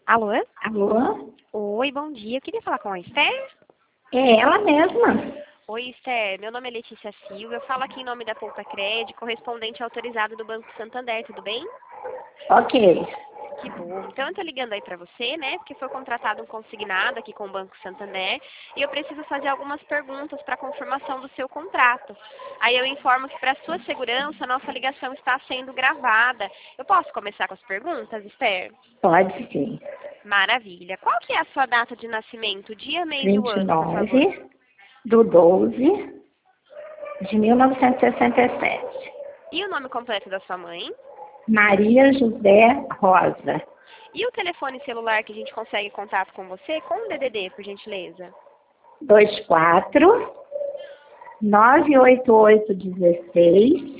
Alô? Alô? Oi, bom dia. Eu queria falar com a Esther. É ela mesma. Oi, Esther. Meu nome é Letícia Silva. Eu falo aqui em nome da Poupa Cred, correspondente autorizado do Banco Santander. Tudo bem? Ok. Que bom. Então, eu tô ligando aí pra você, né? Porque foi contratado um consignado aqui com o Banco Santander e eu preciso fazer algumas perguntas para confirmação do seu contrato. Aí eu informo que, para sua segurança, a nossa ligação está sendo gravada. Eu posso começar com as perguntas, Esther? Pode sim. Maravilha. Qual que é a sua data de nascimento, dia, mês e o ano, por favor? 29/12/1967. E o nome completo da sua mãe? Maria José Rosa. E o telefone celular que a gente consegue contato com você com o DDD, por gentileza? 24 98816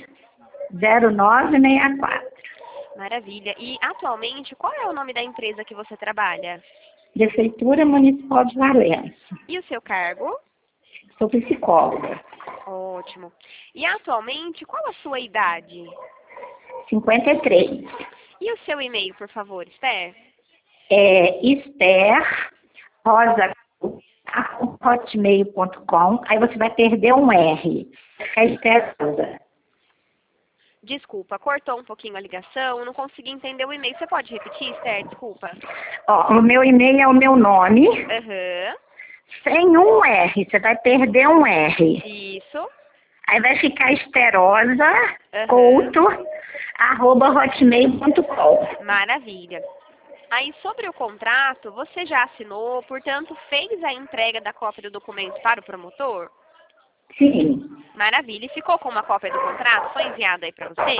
0964. Maravilha. E, atualmente, qual é o nome da empresa que você trabalha? Prefeitura Municipal de Valença. E o seu cargo? Sou psicóloga. Ótimo. E, atualmente, qual a sua idade? 53. E o seu e-mail, por favor, Esther? Esther Rosa hotmail.com. Aí você vai perder um R. É Esther Rosa. Desculpa, cortou um pouquinho a ligação, não consegui entender o e-mail. Você pode repetir, Esther? Desculpa. Ó, o meu e-mail é o meu nome, Aham. sem um R. Você vai perder um R. Isso. Aí vai ficar esterosa, Aham. couto, @hotmail.com. Maravilha. Aí, sobre o contrato, você já assinou, portanto, fez a entrega da cópia do documento para o promotor? Sim. Maravilha. E ficou com uma cópia do contrato? Foi enviado aí para você?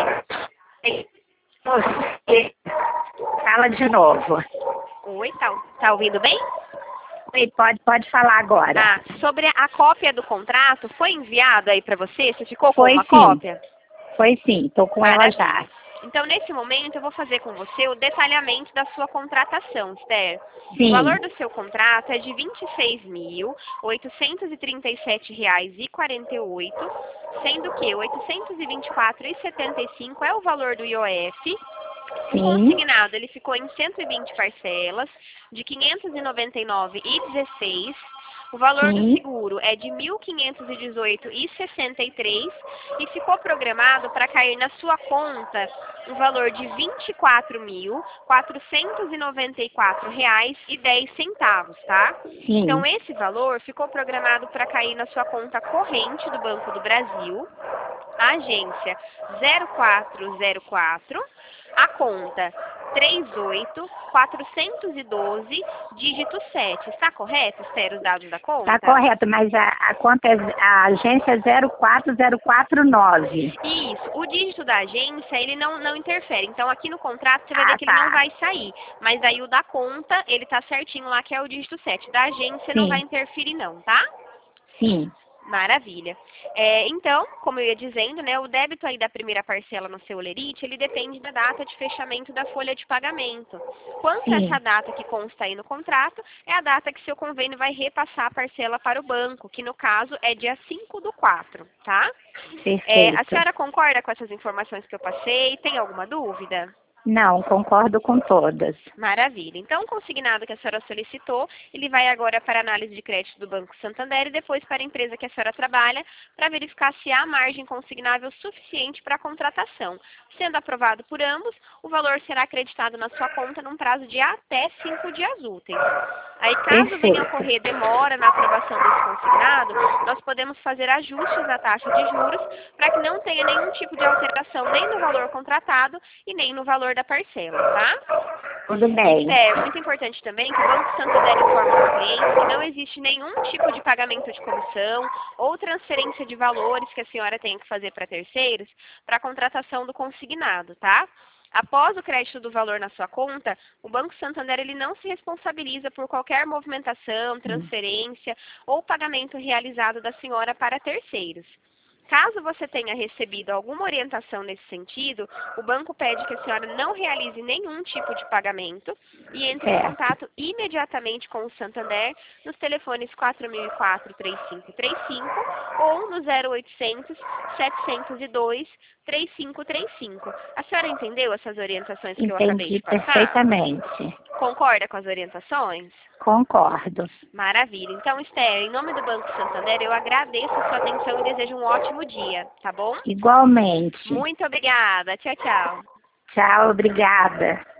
Você fala de novo. Oi, tá ouvindo bem? Oi, pode falar agora. Ah, sobre a cópia do contrato, foi enviado aí para você? Você ficou com Foi uma sim. cópia? Foi sim, tô com ela já. Maravilha. Então, nesse momento, eu vou fazer com você o detalhamento da sua contratação, Esther. O Sim. valor do seu contrato é de R$ 26.837,48, sendo que R$ 824,75 é o valor do IOF. O Sim. consignado ele ficou em 120 parcelas de R$ 599,16. O valor do Sim. seguro é de R$ 1.518,63 e ficou programado para cair na sua conta um valor de R$ 24.494,10, tá? Sim. Então, esse valor ficou programado para cair na sua conta corrente do Banco do Brasil, a agência 0404, a conta 38412, dígito 7. Está correto, Esther, os dados da conta? Tá correto, mas a conta a agência é 04049. Isso. O dígito da agência, ele não interfere. Então, aqui no contrato, você vai ver que ele não vai sair. Mas aí o da conta, ele tá certinho lá, que é o dígito 7. Da agência não vai interferir não, tá? Sim. Maravilha. Então, como eu ia dizendo, né, o débito aí da primeira parcela no seu Olerite, ele depende da data de fechamento da folha de pagamento. Quanto a essa data que consta aí no contrato, é a data que seu convênio vai repassar a parcela para o banco, que no caso é dia 5/4, tá? Perfeito. A senhora concorda com essas informações que eu passei? Tem alguma dúvida? Não, concordo com todas. Maravilha. Então, o consignado que a senhora solicitou, ele vai agora para a análise de crédito do Banco Santander e depois para a empresa que a senhora trabalha, para verificar se há margem consignável suficiente para a contratação. Sendo aprovado por ambos, o valor será acreditado na sua conta num prazo de até 5 dias úteis. Aí, caso venha a ocorrer demora na aprovação desse consignado, nós podemos fazer ajustes na taxa de juros para que não tenha nenhum tipo de alteração nem no valor contratado e nem no valor da parcela, tá? Tudo bem. Muito importante também que o Banco Santander informa ao cliente que não existe nenhum tipo de pagamento de comissão ou transferência de valores que a senhora tenha que fazer para terceiros para a contratação do consignado, tá? Após o crédito do valor na sua conta, o Banco Santander ele não se responsabiliza por qualquer movimentação, transferência ou pagamento realizado da senhora para terceiros. Caso você tenha recebido alguma orientação nesse sentido, o banco pede que a senhora não realize nenhum tipo de pagamento e entre em contato imediatamente com o Santander nos telefones 4004-3535 ou no 0800-702-3535. A senhora entendeu essas orientações que eu acabei de Entendi passar? perfeitamente. Concorda com as orientações? Concordo. Maravilha. Então, Esther, em nome do Banco Santander, eu agradeço a sua atenção e desejo um ótimo dia, tá bom? Igualmente. Muito obrigada. Tchau, tchau. Tchau, obrigada.